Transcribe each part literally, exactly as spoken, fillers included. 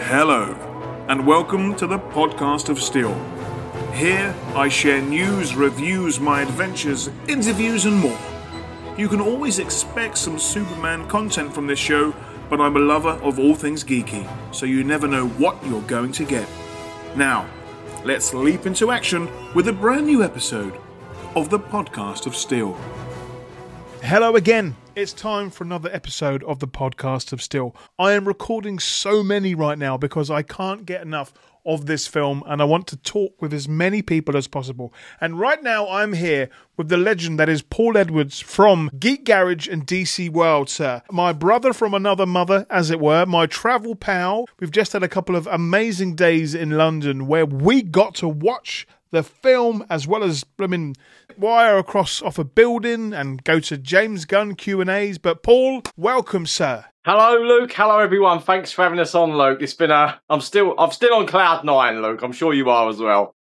Hello, and welcome to the Podcast of Steel. Here, I share news, reviews, my adventures, interviews, and more. You can always expect some Superman content from this show, but I'm a lover of all things geeky, so you never know what you're going to get. Now, let's leap into action with a brand new episode of the Podcast of Steel. Hello again. It's time for another episode of the Podcast of Steel. I am recording so many right now because I can't get enough of this film and I want to talk with as many people as possible. And right now I'm here with the legend that is Paul Edwards from Geek Garage and D C World, sir. My brother from another mother, as it were, my travel pal. We've just had a couple of amazing days in London where we got to watch the film as well as, I mean, wire across off a building and go to James Gunn Q and A's. But Paul, welcome, sir. Hello, Luke. Hello, everyone. Thanks for having us on, Luke. It's been a. I'm still. I'm still on cloud nine, Luke. I'm sure you are as well.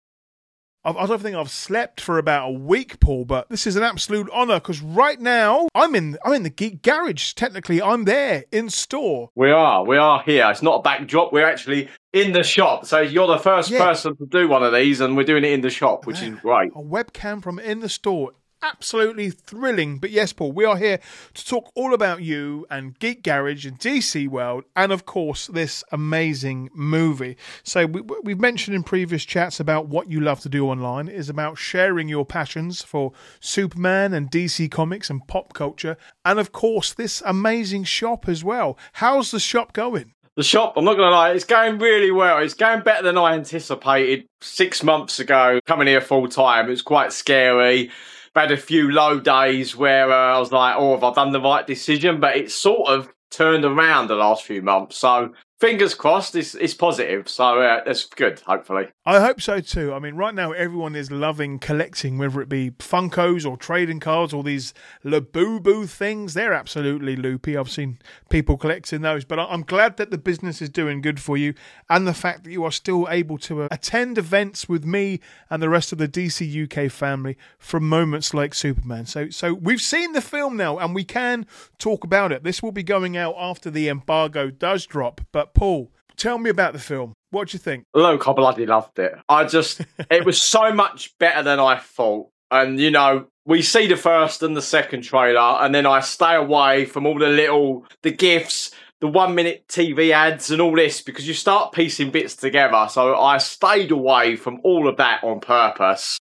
I don't think I've slept for about a week, Paul, but this is an absolute honour because right now I'm in. I'm in the Geek Garage. Technically, I'm there in store. We are. We are here. It's not a backdrop. We're actually in the shop. So you're the first yeah. person to do one of these, and we're doing it in the shop, which Man, is great. A webcam from in the store. Absolutely thrilling. But yes, Paul, we are here to talk all about you and Geek Garage and D C World and, of course, this amazing movie. So we, we've mentioned in previous chats about what you love to do online. It is about sharing your passions for Superman and D C Comics and pop culture. And, of course, this amazing shop as well. How's the shop going? The shop, I'm not going to lie, it's going really well. It's going better than I anticipated six months ago, coming here full time. It was quite scary. I've had a few low days where uh, I was like, oh, have I done the right decision? But it's sort of turned around the last few months. So fingers crossed, it's, it's positive. So uh, that's good, hopefully. I hope so too. I mean, right now everyone is loving collecting, whether it be Funkos or trading cards or these Labubu things. They're absolutely loopy. I've seen people collecting those. But I'm glad that the business is doing good for you and the fact that you are still able to uh, attend events with me and the rest of the D C U K family from moments like Superman. So, so we've seen the film now and we can talk about it. This will be going out after the embargo does drop. But Paul, tell me about the film. What do you think? Luke, I bloody loved it. I just, it was so much better than I thought. And, you know, we see the first and the second trailer, and then I stay away from all the little, the GIFs, the one minute T V ads and all this, because you start piecing bits together. So I stayed away from all of that on purpose.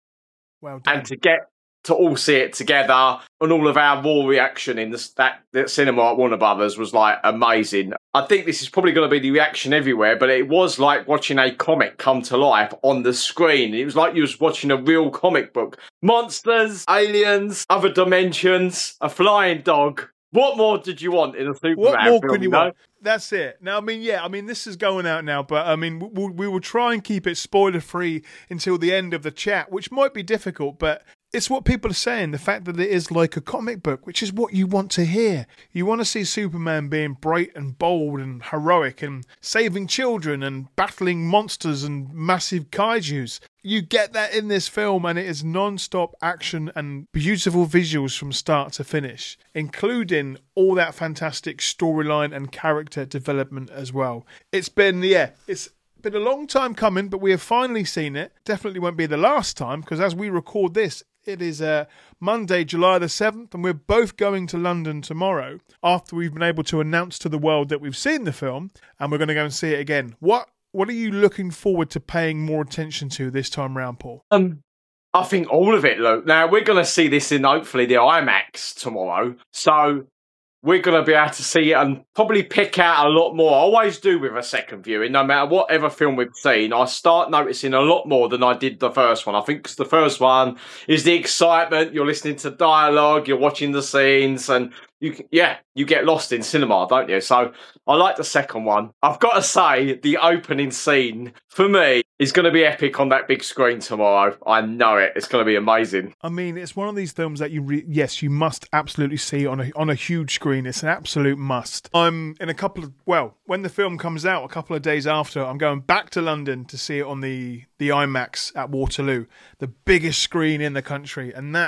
Well done. And to get to all see it together and all of our raw reaction in the that, that cinema at Warner Brothers was like amazing. I think this is probably going to be the reaction everywhere, but it was like watching a comic come to life on the screen. It was like you was watching a real comic book. Monsters, aliens, other dimensions, a flying dog. What more did you want in a Superman What more film, could you you know? want? That's it. Now, I mean, yeah, I mean, this is going out now, but I mean, we, we will try and keep it spoiler-free until the end of the chat, which might be difficult, but it's what people are saying, the fact that it is like a comic book, which is what you want to hear. You want to see Superman being bright and bold and heroic and saving children and battling monsters and massive kaijus. You get that in this film, and it is non-stop action and beautiful visuals from start to finish, including all that fantastic storyline and character development as well. It's been, yeah, it's been a long time coming, but we have finally seen it. Definitely won't be the last time, because as we record this, it is uh, Monday, July the seventh, and we're both going to London tomorrow after we've been able to announce to the world that we've seen the film, and we're going to go and see it again. What What are you looking forward to paying more attention to this time round, Paul? Um, I think all of it, Luke. Now, we're going to see this in, hopefully, the IMAX tomorrow. So we're going to be able to see it and probably pick out a lot more. I always do with a second viewing. No matter whatever film we've seen, I start noticing a lot more than I did the first one. I think 'cause the first one is the excitement. You're listening to dialogue, you're watching the scenes, and you can, yeah, you get lost in cinema, don't you? So I like the second one. I've got to say, the opening scene, for me, is going to be epic on that big screen tomorrow. I know it. It's going to be amazing. I mean, it's one of these films that you, re- yes, you must absolutely see on a on a huge screen. It's an absolute must. I'm in a couple of, well, when the film comes out, a couple of days after, I'm going back to London to see it on the, the IMAX at Waterloo, the biggest screen in the country. And that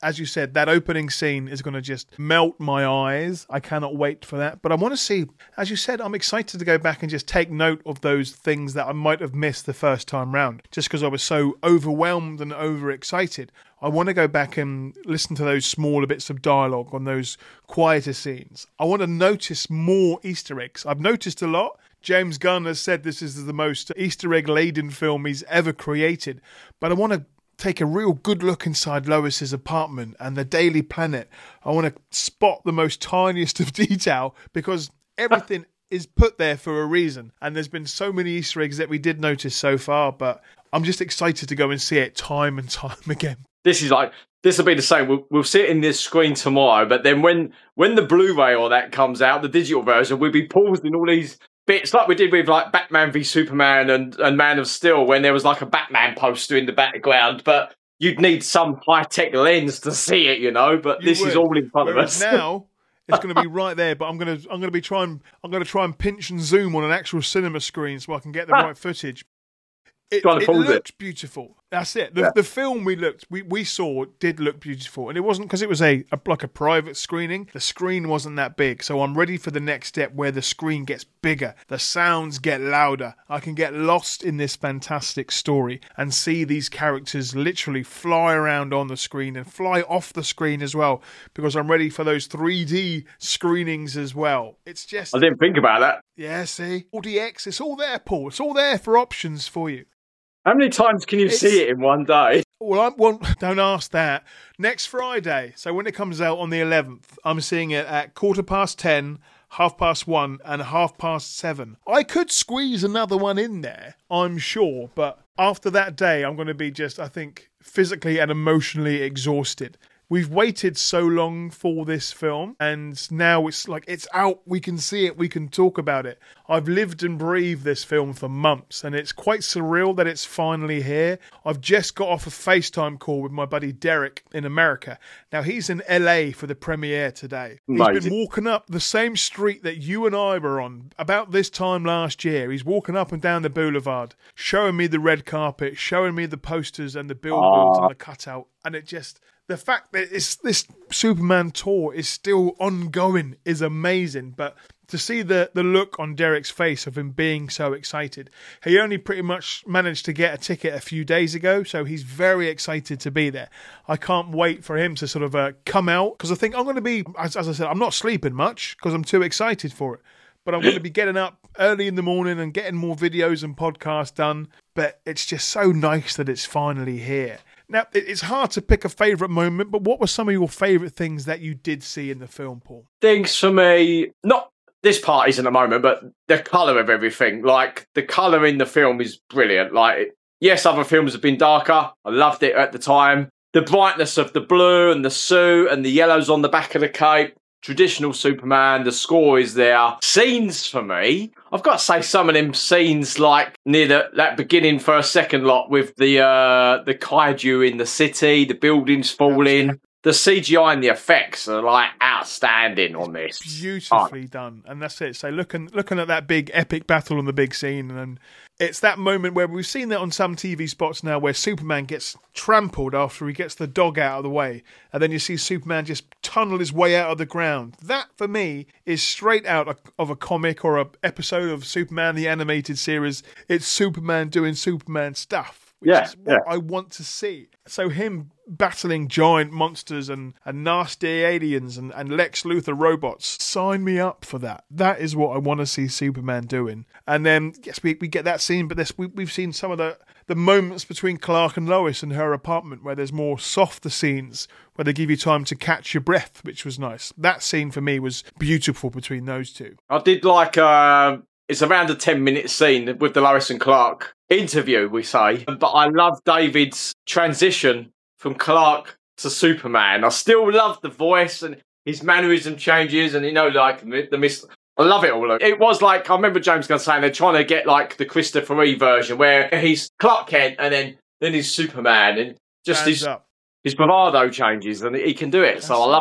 as you said, that opening scene is going to just melt my eyes. I cannot wait for that. But I want to see, as you said, I'm excited to go back and just take note of those things that I might have missed the first time round, just because I was so overwhelmed and overexcited. I want to go back and listen to those smaller bits of dialogue on those quieter scenes. I want to notice more Easter eggs. I've noticed a lot. James Gunn has said this is the most Easter egg-laden film he's ever created. But I want to take a real good look inside Lois's apartment and the Daily Planet. I want to spot the most tiniest of detail because everything is put there for a reason. And there's been so many Easter eggs that we did notice so far, but I'm just excited to go and see it time and time again. This is like, this will be the same. We'll, we'll see it in this screen tomorrow, but then when, when the Blu-ray or that comes out, the digital version, we'll be pausing all these bits like we did with like Batman v Superman and, and Man of Steel when there was like a Batman poster in the background, but you'd need some high-tech lens to see it, you know, but you this would. Is all in front Whereas of us. Now it's going to be right there, but I'm going to I'm going to be trying I'm going to try and pinch and zoom on an actual cinema screen so I can get the right footage. It, it looked it. beautiful. That's it. The, yeah. the film we looked, we, we saw did look beautiful. And it wasn't because it was a, a like a private screening. The screen wasn't that big. So I'm ready for the next step where the screen gets bigger. The sounds get louder. I can get lost in this fantastic story and see these characters literally fly around on the screen and fly off the screen as well. Because I'm ready for those three D screenings as well. It's just... I didn't think about that. Yeah, see? four D X, it's all there, Paul. It's all there for options for you. How many times can you it's, see it in one day? Well, I, well, don't ask that. Next Friday, so when it comes out on the eleventh, I'm seeing it at quarter past ten, half past one, and half past seven. I could squeeze another one in there, I'm sure, but after that day, I'm going to be just, I think, physically and emotionally exhausted. We've waited so long for this film, and now it's like, it's out, we can see it, we can talk about it. I've lived and breathed this film for months, and it's quite surreal that it's finally here. I've just got off a FaceTime call with my buddy Derek in America. Now, he's in L A for the premiere today. He's Amazing. been walking up the same street that you and I were on about this time last year. He's walking up and down the boulevard, showing me the red carpet, showing me the posters and the billboards Aww. and the cutout, and it just... The fact that it's, this Superman tour is still ongoing is amazing, but to see the, the look on Derek's face of him being so excited, he only pretty much managed to get a ticket a few days ago, so he's very excited to be there. I can't wait for him to sort of uh, come out, because I think I'm going to be, as, as I said, I'm not sleeping much because I'm too excited for it, but I'm going to be getting up early in the morning and getting more videos and podcasts done, but it's just so nice that it's finally here. Now, it's hard to pick a favourite moment, but what were some of your favourite things that you did see in the film, Paul? Things for me, not this part isn't a moment, but the colour of everything. Like, the colour in the film is brilliant. Like, yes, other films have been darker. I loved it at the time. The brightness of the blue and the suit and the yellows on the back of the cape. Traditional Superman, the score is there. Scenes for me, I've got to say some of them scenes like near the, that beginning first second lot with the uh, the kaiju in the city, the buildings falling. The C G I and the effects are like outstanding on this. Beautifully oh. done. And that's it. So looking looking at that big epic battle on the big scene, and it's that moment where we've seen that on some T V spots now where Superman gets trampled after he gets the dog out of the way. And then you see Superman just tunnel his way out of the ground. That, for me, is straight out of a comic or an episode of Superman, the animated series. It's Superman doing Superman stuff, which yeah, is what yeah. I want to see. So him battling giant monsters and, and nasty aliens and, and Lex Luthor robots, sign me up for that. That is what I want to see Superman doing. And then, yes, we, we get that scene, but this, we, we've seen some of the, the moments between Clark and Lois in her apartment where there's more softer scenes where they give you time to catch your breath, which was nice. That scene for me was beautiful between those two. I did like... Uh... It's around a ten-minute scene with the Lois and Clark interview, we say. But I love David's transition from Clark to Superman. I still love the voice and his mannerism changes and, you know, like the miss. I love it all. It was like, I remember James Gunn saying they're trying to get like the Christopher Reeve version where he's Clark Kent and then, then he's Superman and just his, his bravado changes and he can do it. That's so I love it.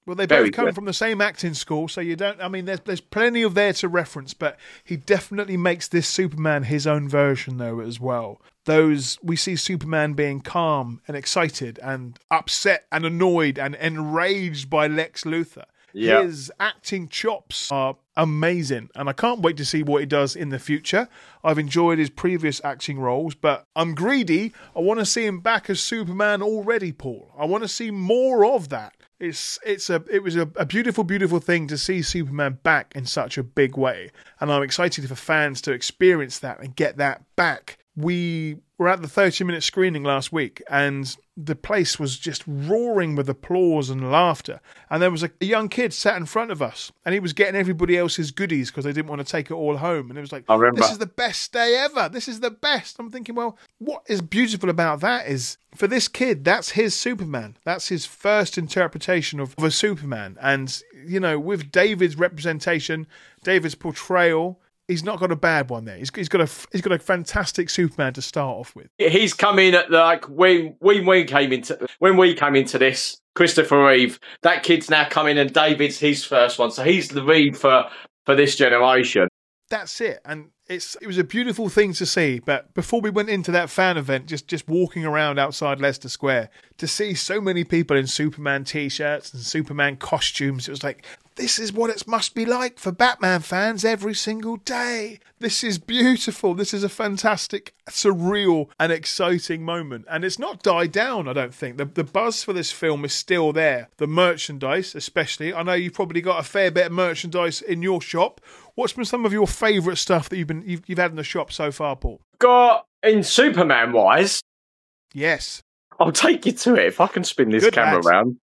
Well, they Very both come good. from the same acting school, so you don't. I mean, there's there's plenty of there to reference, but he definitely makes this Superman his own version, though, as well. Those we see Superman being calm and excited and upset and annoyed and enraged by Lex Luthor. Yeah. His acting chops are amazing, and I can't wait to see what he does in the future. I've enjoyed his previous acting roles, but I'm greedy. I want to see him back as Superman already, Paul. I want to see more of that. It's it's a it was a, a beautiful, beautiful thing to see Superman back in such a big way, and I'm excited for fans to experience that and get that back. We were at the thirty-minute screening last week, and the place was just roaring with applause and laughter. And there was a, a young kid sat in front of us, and he was getting everybody else's goodies because they didn't want to take it all home. And it was like, I remember. this is the best day ever. This is the best. I'm thinking, well, what is beautiful about that is, for this kid, that's his Superman. That's his first interpretation of, of a Superman. And, you know, with David's representation, David's portrayal, he's not got a bad one there. He's, he's got a he's got a fantastic Superman to start off with. He's come in at like when when we came into when we came into this, Christopher Reeve. That kid's now coming, and David's his first one, so he's the Reeve for for this generation. That's it, and it's it was a beautiful thing to see. But before we went into that fan event, just just walking around outside Leicester Square, to see so many people in Superman t-shirts and Superman costumes, it was like, this is what it must be like for Batman fans every single day. This is beautiful. This is a fantastic, surreal and exciting moment. And it's not died down, I don't think. The, the buzz for this film is still there. The merchandise, especially. I know you've probably got a fair bit of merchandise in your shop. What's been some of your favourite stuff that you've been you've, you've had in the shop so far, Paul? Got, in Superman-wise, Yes. I'll take you to it if I can spin this Good camera lad. around.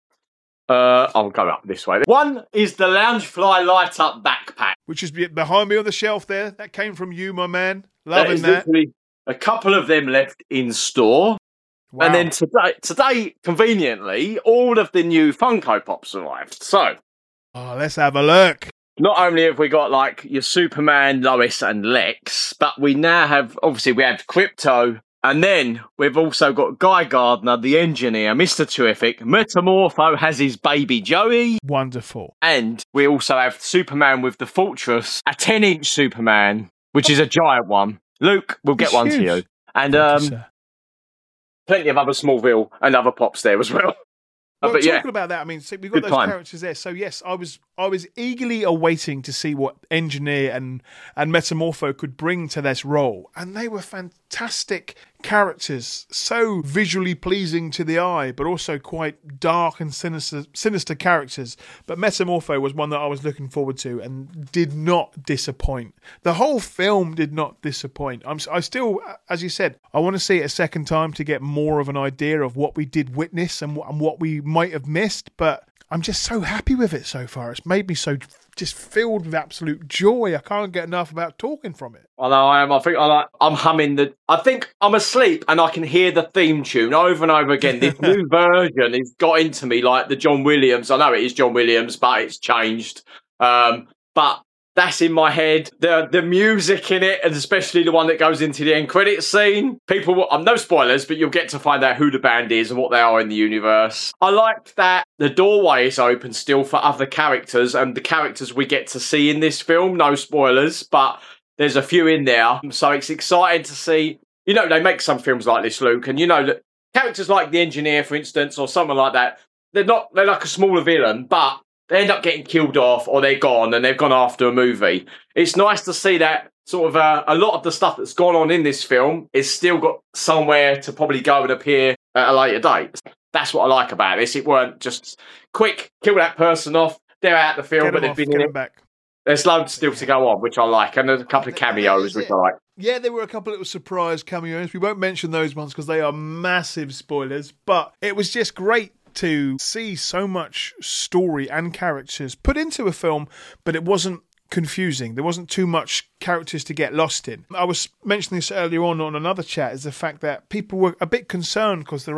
Uh, I'll go up this way. One is the Loungefly light-up backpack. Which is behind me on the shelf there. That came from you, my man. There Loving is that. literally a couple of them left in store. Wow. And then today, today, conveniently, all of the new Funko Pops arrived. So, Oh, let's have a look. not only have we got like your Superman, Lois, and Lex, but we now have, obviously, we have Crypto. And then we've also got Guy Gardner, the engineer, Mister Terrific. Metamorpho has his baby Joey. Wonderful. And we also have Superman with the Fortress, a ten-inch Superman, which is a giant one. Luke, we'll get It's one to huge. you. And Thank you, um, sir. plenty of other Smallville and other Pops there as well. Uh, Well, but talking yeah, about that, I mean, see, we've got Good those time. characters there. So yes, I was I was eagerly awaiting to see what Engineer and and Metamorpho could bring to this role, and they were fantastic characters, so visually pleasing to the eye, but also quite dark and sinister sinister characters. But Metamorpho was one that I was looking forward to and did not disappoint. The whole film did not disappoint. I'm I still, as you said, I want to see it a second time to get more of an idea of what we did witness and, and what we might have missed, but I'm just so happy with it so far. It's made me so just filled with absolute joy. I can't get enough about talking from it. I know I am. I think I like, I'm humming the. I think I'm asleep and I can hear the theme tune over and over again. This new version has got into me like the John Williams. I know it is John Williams, but it's changed. Um, but that's in my head. The the music in it, and especially the one that goes into the end credits scene. People, will, um, no spoilers, but you'll get to find out who the band is and what they are in the universe. I like that the doorway is open still for other characters, and the characters we get to see in this film. No spoilers, but there's a few in there, so it's exciting to see. You know, they make some films like this, Luke, and you know that characters like the engineer, for instance, or someone like that, they're not they're like a smaller villain, but they end up getting killed off or they're gone and they've gone after a movie. It's nice to see that sort of uh, a lot of the stuff that's gone on in this film is still got somewhere to probably go and appear at a later date. That's what I like about this. It weren't just quick, kill that person off, they're out the film, Get but them they've off, been get in them it. back. There's loads still to go on, which I like, and there's a couple of cameos, which I like. Yeah, there were a couple of little surprise cameos. We won't mention those ones because they are massive spoilers, but it was just great to see so much story and characters put into a film, but it wasn't confusing. There wasn't too much characters to get lost in. I was mentioning this earlier on on another chat, is the fact that people were a bit concerned because there are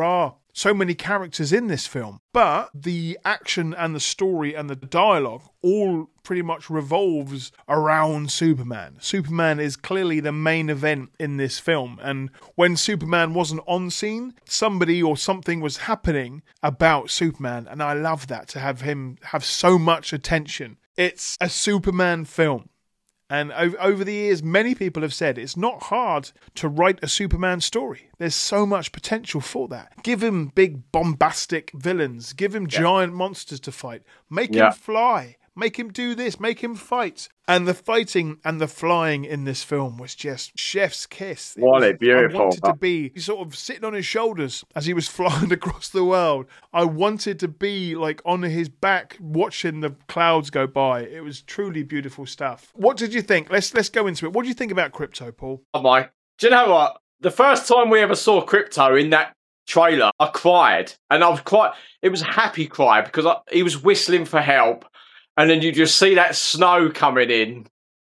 so many characters in this film, but the action and the story and the dialogue all pretty much revolves around Superman. Superman is clearly the main event in this film, and when Superman wasn't on scene, somebody or something was happening about Superman, and I love that, to have him have so much attention. It's a Superman film. And over the years, many people have said it's not hard to write a Superman story. There's so much potential for that. Give him big, bombastic villains. Give him yeah. giant monsters to fight. Make yeah. him fly. Make him do this. Make him fight. And the fighting and the flying in this film was just chef's kiss. It what was, a beautiful. I wanted to be sort of sitting on his shoulders as he was flying across the world. I wanted to be like on his back watching the clouds go by. It was truly beautiful stuff. What did you think? Let's let's go into it. What do you think about Krypto, Paul? Oh my. Do you know what? The first time we ever saw Krypto in that trailer, I cried. And I was quite, it was a happy cry because I, he was whistling for help. And then you just see that snow coming in.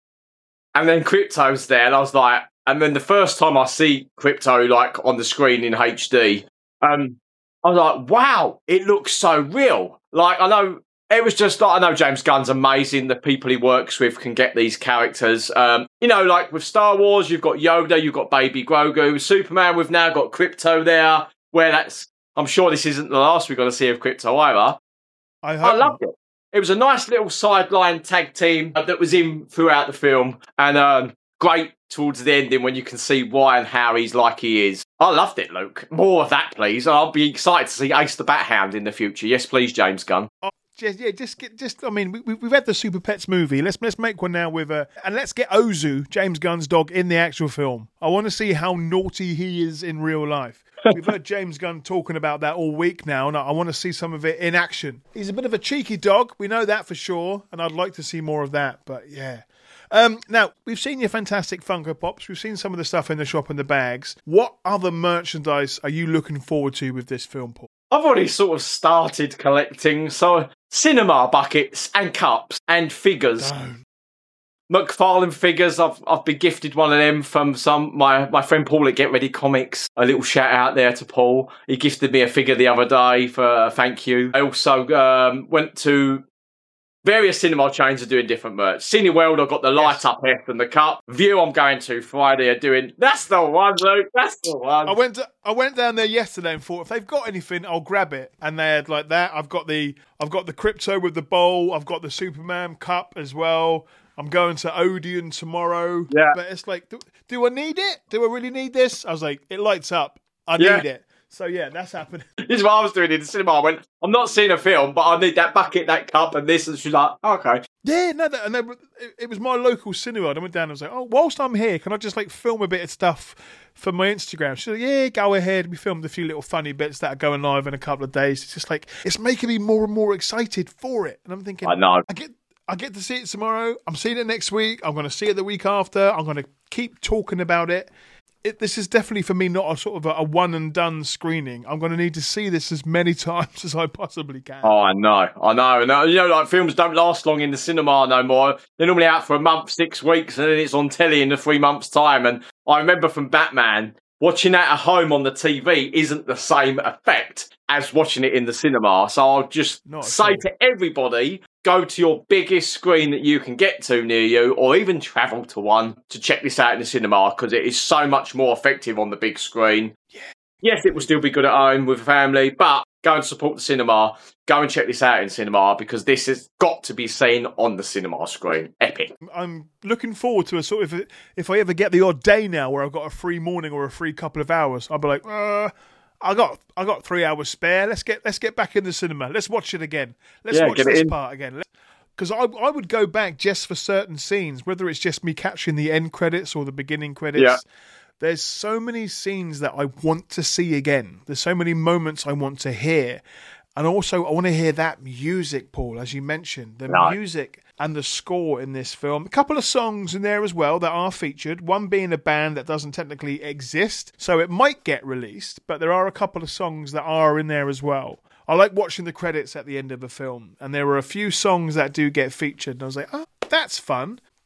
And then Krypto's there. And I was like, and then the first time I see Krypto like on the screen in H D, um, I was like, wow, it looks so real. Like, I know, it was just like, I know James Gunn's amazing. The people he works with can get these characters. Um, you know, like with Star Wars, you've got Yoda, you've got Baby Grogu. Superman, we've now got Krypto there. Where that's, I'm sure this isn't the last we're going to see of Krypto either. I, I loved it. It was a nice little sideline tag team that was in throughout the film. And um, great towards the ending when you can see why and how he's like he is. I loved it, Luke. More of that, please. I'll be excited to see Ace the Bat Hound in the future. Yes, please, James Gunn. Oh, just, yeah, just, get, just. I mean, we, we've had the Super Pets movie. Let's let's make one now with a, and let's get Ozu, James Gunn's dog, in the actual film. I want to see how naughty he is in real life. We've heard James Gunn talking about that all week now, and I want to see some of it in action. He's a bit of a cheeky dog, we know that for sure, and I'd like to see more of that, but yeah. Um, now, we've seen your fantastic Funko Pops, we've seen some of the stuff in the shop and the bags. What other merchandise are you looking forward to with this film, Paul? I've already sort of started collecting, so cinema buckets and cups and figures. Don't. McFarlane figures, I've I've been gifted one of them from some my, my friend Paul at Get Ready Comics. A little shout out there to Paul. He gifted me a figure the other day for a thank you. I also um, went to various cinema chains are doing different merch. Cineworld, I've got the light yes. up F and the cup. View, I'm going to Friday are doing. That's the one, Luke. That's the one. I went to, I went down there yesterday and thought if they've got anything, I'll grab it. And they had like that. I've got the I've got the Krypto with the bowl. I've got the Superman cup as well. I'm going to Odeon tomorrow. Yeah. But it's like, do, do I need it? Do I really need this? I was like, it lights up. I yeah. need it. So yeah, that's happening. This is what I was doing in the cinema. I went, I'm not seeing a film, but I need that bucket, that cup, and this. And she's like, oh, okay. Yeah, no, that, and they, it, it was my local cinema. I went down and was like, oh, whilst I'm here, can I just like film a bit of stuff for my Instagram? She's like, yeah, go ahead. We filmed a few little funny bits that are going live in a couple of days. It's just like, it's making me more and more excited for it. And I'm thinking, I know. I get. I get to see it tomorrow. I'm seeing it next week. I'm going to see it the week after. I'm going to keep talking about it. It, this is definitely for me not a sort of a, a one and done screening. I'm going to need to see this as many times as I possibly can. Oh, I know, I know. And uh, you know, like films don't last long in the cinema no more. They're normally out for a month, six weeks, and then it's on telly in a three months' time. And I remember from Batman, watching that at home on the T V isn't the same effect as watching it in the cinema. So I'll just Not say to everybody, go to your biggest screen that you can get to near you, or even travel to one to check this out in the cinema, because it is so much more effective on the big screen. Yeah. Yes, it will still be good at home with family, but go and support the cinema. Go and check this out in cinema, because this has got to be seen on the cinema screen. Epic. I'm looking forward to a sort of, if I ever get the odd day now where I've got a free morning or a free couple of hours, I'll be like, uh, I got I got three hours spare. Let's get let's get back in the cinema. Let's watch it again. Let's yeah, watch this part again. Because I I would go back just for certain scenes, whether it's just me catching the end credits or the beginning credits. Yeah. There's so many scenes that I want to see again. There's so many moments I want to hear. And also, I want to hear that music, Paul, as you mentioned. The no. music and the score in this film. A couple of songs in there as well that are featured. One being a band that doesn't technically exist, so it might get released. But there are a couple of songs that are in there as well. I like watching the credits at the end of a film. And there were a few songs that do get featured. And I was like, oh, that's fun. But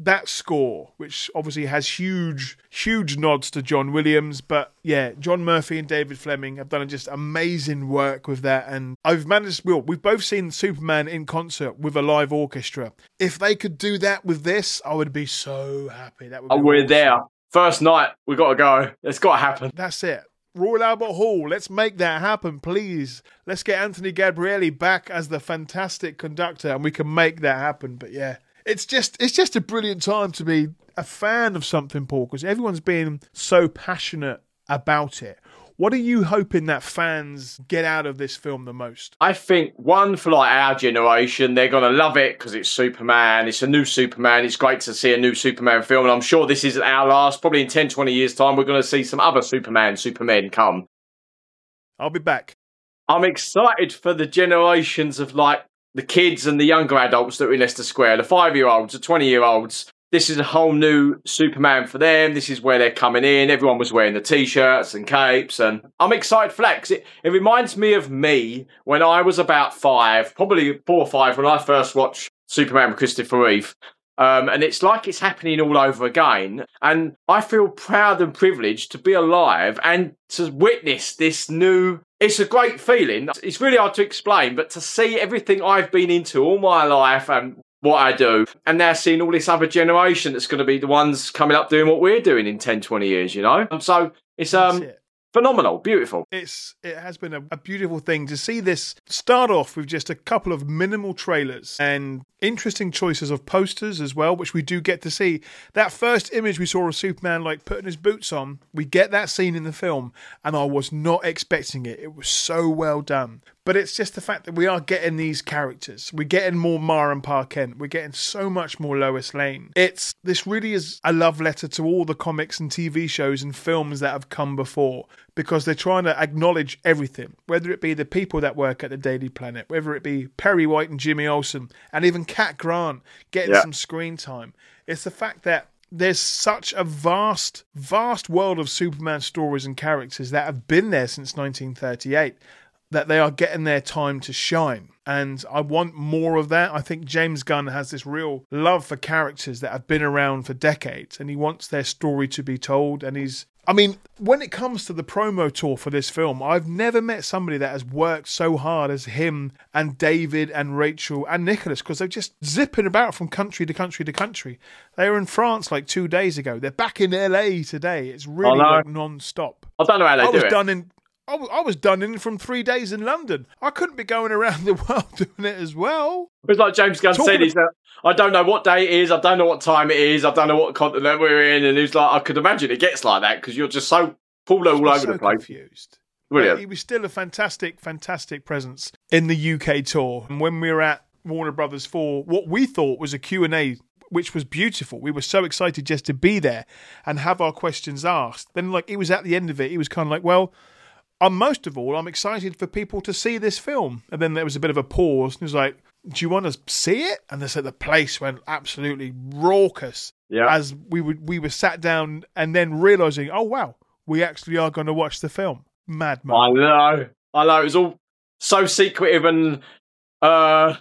that score, which obviously has huge, huge nods to John Williams, but yeah, John Murphy and David Fleming have done just amazing work with that. And I've managed, well, we've both seen Superman in concert with a live orchestra. If they could do that with this, I would be so happy. That would be oh, we're awesome. there. First night, we got to go. It's got to happen. That's it. Royal Albert Hall, let's make that happen, please. Let's get Anthony Gabrielli back as the fantastic conductor, and we can make that happen. But yeah, it's just it's just a brilliant time to be a fan of something, Paul, because everyone's been so passionate about it. What are you hoping that fans get out of this film the most? I think, one, for like our generation, they're going to love it because it's Superman. It's a new Superman. It's great to see a new Superman film. And I'm sure this isn't our last. Probably in ten, twenty years' time, we're going to see some other Superman, Supermen come. I'll be back. I'm excited for the generations of like the kids and the younger adults that are in Leicester Square, the five-year-olds, the twenty-year-olds. This is a whole new Superman for them. This is where they're coming in. Everyone was wearing the T-shirts and capes. And I'm excited for that because it, it reminds me of me when I was about five, probably four or five, when I first watched Superman with Christopher Reeve. Um, and it's like it's happening all over again. And I feel proud and privileged to be alive and to witness this new... It's a great feeling. It's really hard to explain, but to see everything I've been into all my life and what I do, and now seeing all this other generation that's going to be the ones coming up doing what we're doing in ten, twenty years, you know? So it's um it. phenomenal, beautiful. It's It has been a, a beautiful thing to see this start off with just a couple of minimal trailers and interesting choices of posters as well, which we do get to see. That first image we saw of Superman like putting his boots on, we get that scene in the film, and I was not expecting it. It was so well done. But it's just the fact that we are getting these characters. We're getting more Mara and Pa Kent. We're getting so much more Lois Lane. It's This really is a love letter to all the comics and T V shows and films that have come before, because they're trying to acknowledge everything, whether it be the people that work at the Daily Planet, whether it be Perry White and Jimmy Olsen, and even Cat Grant getting yeah. some screen time. It's the fact that there's such a vast, vast world of Superman stories and characters that have been there since nineteen thirty-eight. That they are getting their time to shine. And I want more of that. I think James Gunn has this real love for characters that have been around for decades, and he wants their story to be told. And he's, I mean, when it comes to the promo tour for this film, I've never met somebody that has worked so hard as him and David and Rachel and Nicholas, because they're just zipping about from country to country to country. They were in France like two days ago. They're back in L A today. It's really like non-stop. I don't know how they I do was it. done in... I was, I was done in from three days in London. I couldn't be going around the world doing it as well. It's like James Gunn Talking said, he's that I don't know what day it is, I don't know what time it is, I don't know what continent we're in, and he's like, I could imagine it gets like that because you're just so pulled all over so the place. Confused. Brilliant. But he was still a fantastic, fantastic presence in the U K tour. And when we were at Warner Brothers for what we thought was a Q and A, which was beautiful. We were so excited just to be there and have our questions asked. Then, like, he was at the end of it, he was kind of like, well, Um, most of all, I'm excited for people to see this film. And then there was a bit of a pause. And he was like, do you want to see it? And they said the place went absolutely raucous yeah. as we would we were sat down and then realising, oh, wow, we actually are going to watch the film. Mad man. I know. I know. It was all so secretive. And uh,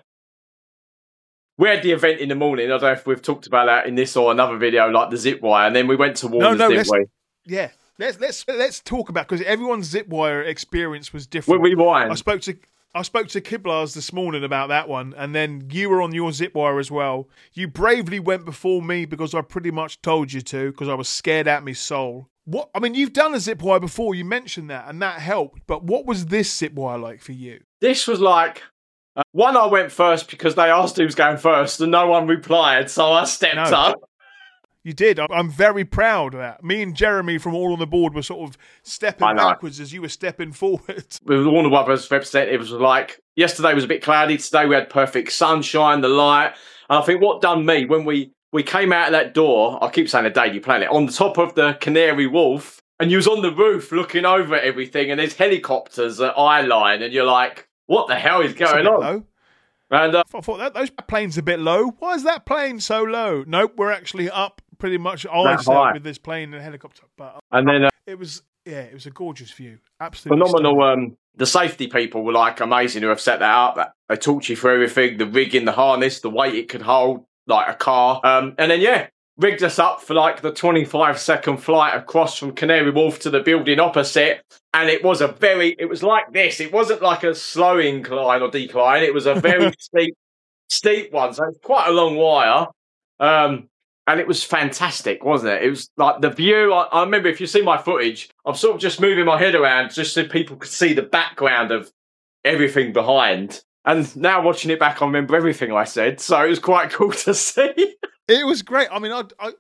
we had the event in the morning. I don't know if we've talked about that in this or another video, like the zip wire. And then we went to Warner's, no, no, didn't we? Yeah. Let's let's let's talk about, because everyone's Zipwire experience was different. We rewind. I spoke to I spoke to Kiblars this morning about that one, and then you were on your Zipwire as well. You bravely went before me because I pretty much told you to, because I was scared out my soul. What I mean, you've done a Zipwire before. You mentioned that, and that helped. But what was this Zipwire like for you? This was like uh, one. I went first because they asked who was going first, and no one replied, so I stepped No. up. You did. I'm very proud of that. Me and Jeremy from All on the Board were sort of stepping backwards as you were stepping forward. With Warner Brothers representatives, was like, yesterday was a bit cloudy. Today we had perfect sunshine, the light. And I think what done me, when we, we came out of that door, I keep saying the Daily Planet, on the top of the Canary Wharf, and you was on the roof looking over at everything, and there's helicopters at eye line, and you're like, what the hell is going on? Low. And uh, I thought that those planes a bit low. Why is that plane so low? Nope, we're actually up pretty much eyes out with this plane and helicopter. But and then uh, it was yeah, it was a gorgeous view. Absolutely phenomenal. Um, the safety people were like amazing who have set that up. They talked you through everything, the rigging, the harness, the weight it could hold, like a car. Um, and then, yeah, rigged us up for like the twenty-five second flight across from Canary Wharf to the building opposite. And it was a very, it was like this. It wasn't like a slow incline or decline. It was a very steep, steep one. So it's quite a long wire. Um, and it was fantastic, wasn't it? It was like the view. I, I remember, if you see my footage, I'm sort of just moving my head around just so people could see the background of everything behind. And now watching it back, I remember everything I said. So it was quite cool to see. It was great. I mean, I, I,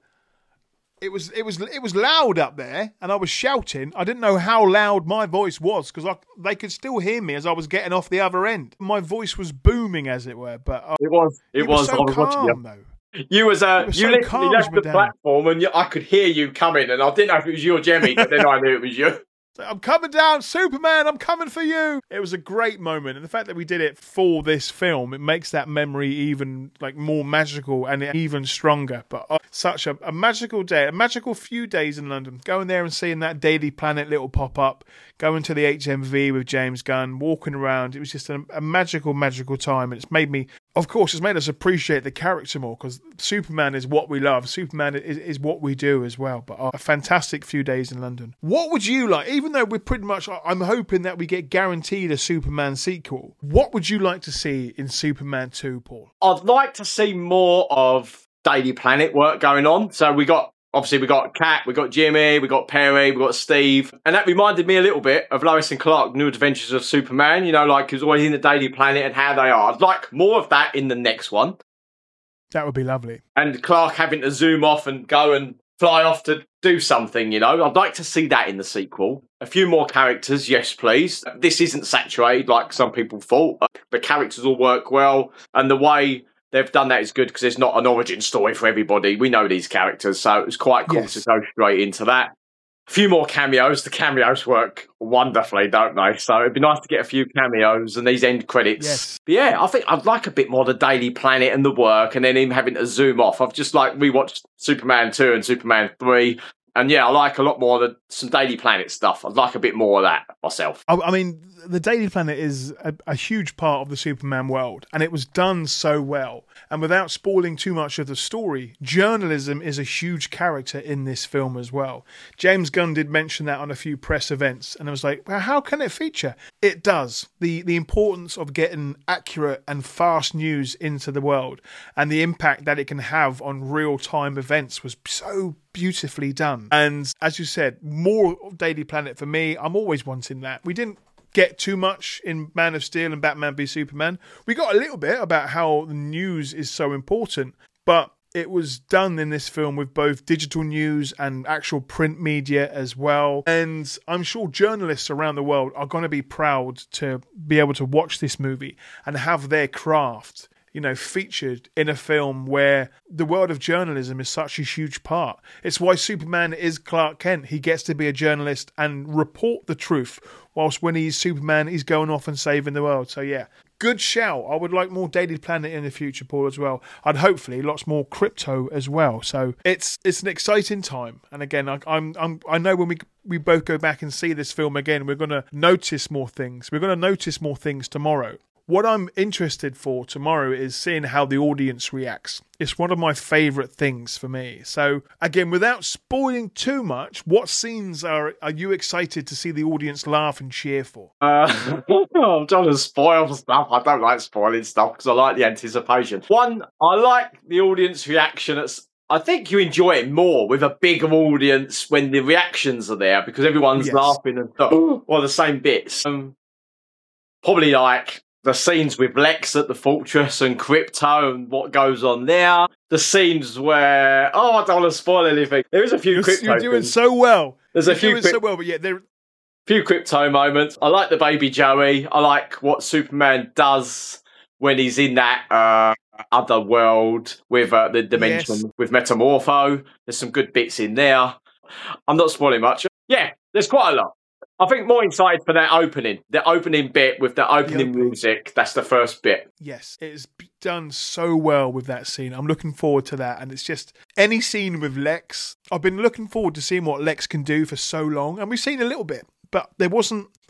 it was it was it was loud up there, and I was shouting. I didn't know how loud my voice was because they could still hear me as I was getting off the other end. My voice was booming, as it were. But I, it was it, it was. was so I was watching calm, you. though. You was uh, was you so literally calm, left the Dan. platform, and you, I could hear you coming, and I didn't know if it was you or Jemmy, but then I knew it was you. I'm coming down, Superman, I'm coming for you. It was a great moment. And the fact that we did it for this film, it makes that memory even like more magical and even stronger. But oh, such a, a magical day, a magical few days in London. Going there and seeing that Daily Planet little pop-up, going to the H M V with James Gunn, walking around. It was just a, a magical, magical time. And it's made me, of course, it's made us appreciate the character more because Superman is what we love. Superman is, is what we do as well. But oh, a fantastic few days in London. What would you like, even though we're pretty much, I'm hoping that we get guaranteed a Superman sequel, what would you like to see in Superman two, Paul? I'd like to see more of Daily Planet work going on. So we got, obviously we got Kat, we got Jimmy, we got Perry, we got Steve. And that reminded me a little bit of Lois and Clark, New Adventures of Superman. You know, like he was always in the Daily Planet and how they are. I'd like more of that in the next one. That would be lovely. And Clark having to zoom off and go and fly off to do something, you know. I'd like to see that in the sequel. A few more characters, yes, please. This isn't saturated like some people thought. The characters all work well, and the way they've done that is good because there's not an origin story for everybody. We know these characters, so it was quite cool yes. to go straight into that. A few more cameos. The cameos work wonderfully, don't they? So it'd be nice to get a few cameos and these end credits. Yes. But yeah, I think I'd like a bit more of the Daily Planet and the work, and then him having to zoom off. I've just like rewatched Superman two and Superman three. And yeah, I like a lot more of the, some Daily Planet stuff. I'd like a bit more of that myself. I, I mean, the Daily Planet is a, a huge part of the Superman world, and it was done so well. And without spoiling too much of the story, journalism is a huge character in this film as well. James Gunn did mention that on a few press events, and I was like, well, how can it feature? It does. The, the importance of getting accurate and fast news into the world and the impact that it can have on real-time events was so beautifully done. And as you said, more Daily Planet for me. I'm always wanting that. We didn't get too much in Man of Steel and Batman v Superman. We got a little bit about how the news is so important, but it was done in this film with both digital news and actual print media as well. And I'm sure journalists around the world are going to be proud to be able to watch this movie and have their craft, you know, featured in a film where the world of journalism is such a huge part. It's why Superman is Clark Kent. He gets to be a journalist and report the truth, whilst when he's Superman, he's going off and saving the world. So yeah, good shout. I would like more Daily Planet in the future, Paul, as well. And hopefully lots more crypto as well. So it's it's an exciting time. And again, I, I'm I'm I know when we we both go back and see this film again, we're going to notice more things. We're going to notice more things tomorrow. What I'm interested for tomorrow is seeing how the audience reacts. It's one of my favourite things for me. So, again, without spoiling too much, what scenes are are you excited to see the audience laugh and cheer for? Uh, I'm trying to spoil stuff. I don't like spoiling stuff because I like the anticipation. One, I like the audience reaction. It's, I think you enjoy it more with a bigger audience when the reactions are there because everyone's Yes. laughing and oh, well, the same bits. Um, probably like the scenes with Lex at the Fortress and Crypto and what goes on there. The scenes where, oh, I don't want to spoil anything. There is a few You're, Crypto you're doing things. so well. There's You're a few doing crypt- so well, but yeah, there. few Crypto moments. I like the baby Joey. I like what Superman does when he's in that uh, other world with uh, the dimension Yes. with Metamorpho. There's some good bits in there. I'm not spoiling much. Yeah, there's quite a lot. I think more excited for that opening. The opening bit with the opening opening. music. That's the first bit. Yes, it's done so well with that scene. I'm looking forward to that. And it's just any scene with Lex. I've been looking forward to seeing what Lex can do for so long. And we've seen a little bit, but there wasn't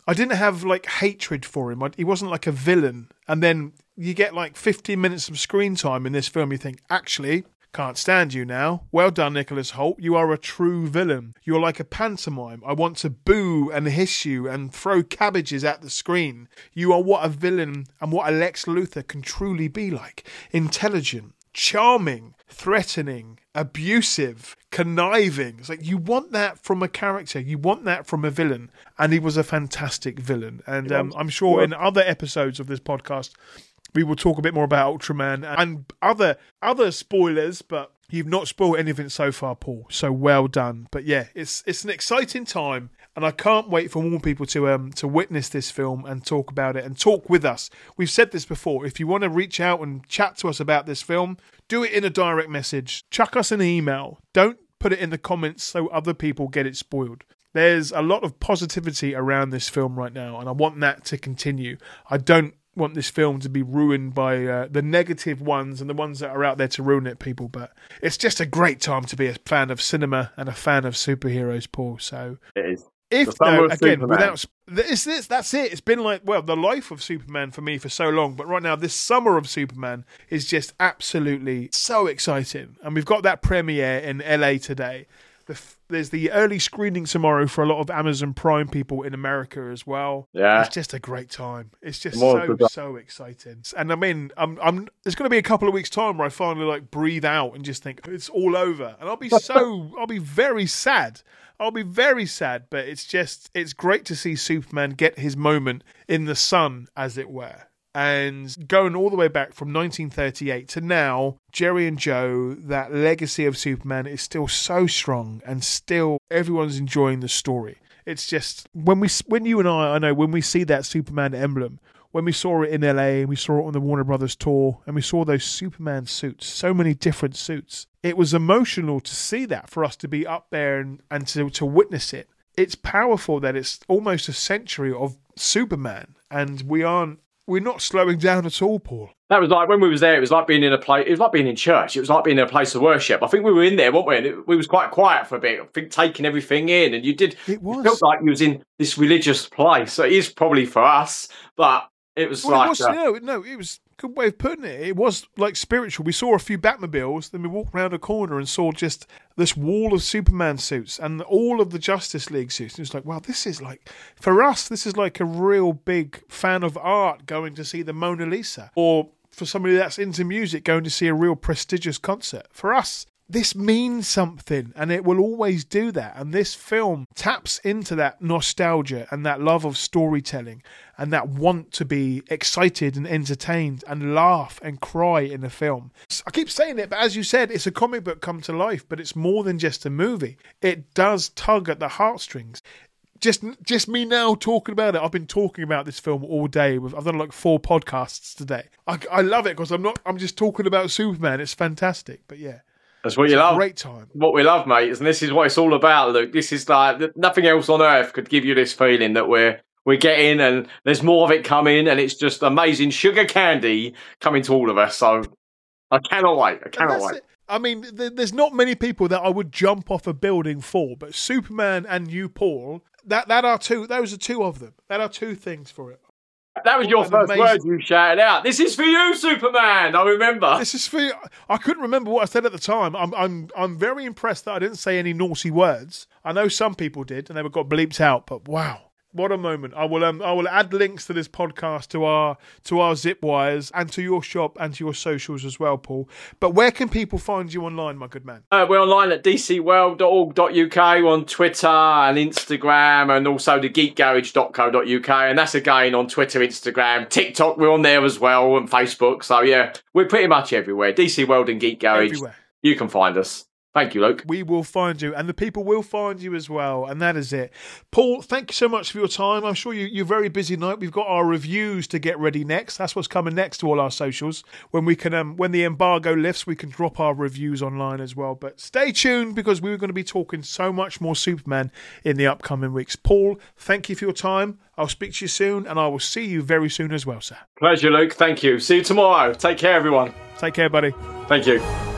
I didn't have like hatred for him. I, he wasn't like a villain. And then you get like fifteen minutes of screen time in this film. You think, actually, can't stand you now. Well done, Nicholas Hoult. You are a true villain. You're like a pantomime. I want to boo and hiss you and throw cabbages at the screen. You are what a villain and what a Lex Luthor can truly be like. Intelligent, charming, threatening, abusive, conniving. It's like you want that from a character. You want that from a villain. And he was a fantastic villain. And um, I'm sure in other episodes of this podcast, we will talk a bit more about Ultraman and other other spoilers, but you've not spoiled anything so far, Paul. So well done. But yeah, it's it's an exciting time, and I can't wait for more people to um to witness this film and talk about it and talk with us. We've said this before. If you want to reach out and chat to us about this film, do it in a direct message. Chuck us an email. Don't put it in the comments so other people get it spoiled. There's a lot of positivity around this film right now, and I want that to continue. I don't want this film to be ruined by uh, the negative ones and the ones that are out there to ruin it, people. But it's just a great time to be a fan of cinema and a fan of superheroes, Paul. So it is. If no, again, Superman. without it's, it's, that's it. It's been like, well, the life of Superman for me for so long, but right now this summer of Superman is just absolutely so exciting, and we've got that premiere in L A today. The, there's the early screening tomorrow for a lot of Amazon Prime people in America as well. Yeah, it's just a great time. It's just so so exciting. And I mean, I'm I'm. There's going to be a couple of weeks' time where I finally like breathe out and just think it's all over, and I'll be so I'll be very sad. I'll be very sad. But it's just it's great to see Superman get his moment in the sun, as it were. And going all the way back from nineteen thirty-eight to now, Jerry and Joe, that legacy of Superman is still so strong, and still everyone's enjoying the story. It's just when we, when you and I, I know when we see that Superman emblem, when we saw it in L A, and we saw it on the Warner Brothers tour, and we saw those Superman suits, so many different suits. It was emotional to see that, for us to be up there and, and to, to witness it. It's powerful that it's almost a century of Superman, and we aren't. We're not slowing down at all, Paul. That was like when we was there. It was like being in a place. It was like being in church. It was like being in a place of worship. I think we were in there, weren't we? And it, we was quite quiet for a bit. I think taking everything in, and you did. It was. It felt like you was in this religious place. So it is probably for us, but it was well, like it was, uh, no, no. It was a good way of putting it. It was like spiritual. We saw a few Batmobiles, then we walked around a corner and saw just this wall of Superman suits and all of the Justice League suits. It was like, wow, this is like, for us, this is like a real big fan of art going to see the Mona Lisa. Or for somebody that's into music, going to see a real prestigious concert. For us, this means something, and it will always do that. And this film taps into that nostalgia and that love of storytelling and that want to be excited and entertained and laugh and cry in a film. I keep saying it, but as you said, it's a comic book come to life, but it's more than just a movie. It does tug at the heartstrings. Just just me now talking about it. I've been talking about this film all day. I've done like four podcasts today. I, I love it because I'm not. I'm just talking about Superman. It's fantastic. But yeah. That's what you love. Great time. What we love, mate, and this is what it's all about, Luke. This is like nothing else on earth could give you this feeling that we're we're getting, and there's more of it coming, and it's just amazing sugar candy coming to all of us. So I cannot wait. I cannot wait. It. I mean, th- there's not many people that I would jump off a building for, but Superman and you, Paul, that that are two. Those are two of them. That are two things for it. That was your first word you shouted out. This is for you, Superman. I remember. This is for you. I couldn't remember what I said at the time. I'm I'm I'm very impressed that I didn't say any naughty words. I know some people did, and they got bleeped out. But wow, what a moment! I will um I will add links to this podcast to our to our zip wires and to your shop and to your socials as well, Paul. But where can people find you online, my good man? Uh, we're online at d c world dot org dot u k. We're on Twitter and Instagram, and also the geek garage dot co dot u k. And that's again on Twitter, Instagram, TikTok. We're on there as well, and Facebook. So yeah, we're pretty much everywhere. D C World and Geek Garage. Everywhere. You can find us. Thank you, Luke. We will find you, and the people will find you as well, and that is it. Paul, thank you so much for your time. I'm sure you, you're very busy tonight. We've got our reviews to get ready next. That's what's coming next to all our socials. When we can, um, when the embargo lifts, we can drop our reviews online as well. But stay tuned, because we're going to be talking so much more Superman in the upcoming weeks. Paul, thank you for your time. I'll speak to you soon, and I will see you very soon as well, sir. Pleasure, Luke. Thank you. See you tomorrow. Take care, everyone. Take care, buddy. Thank you.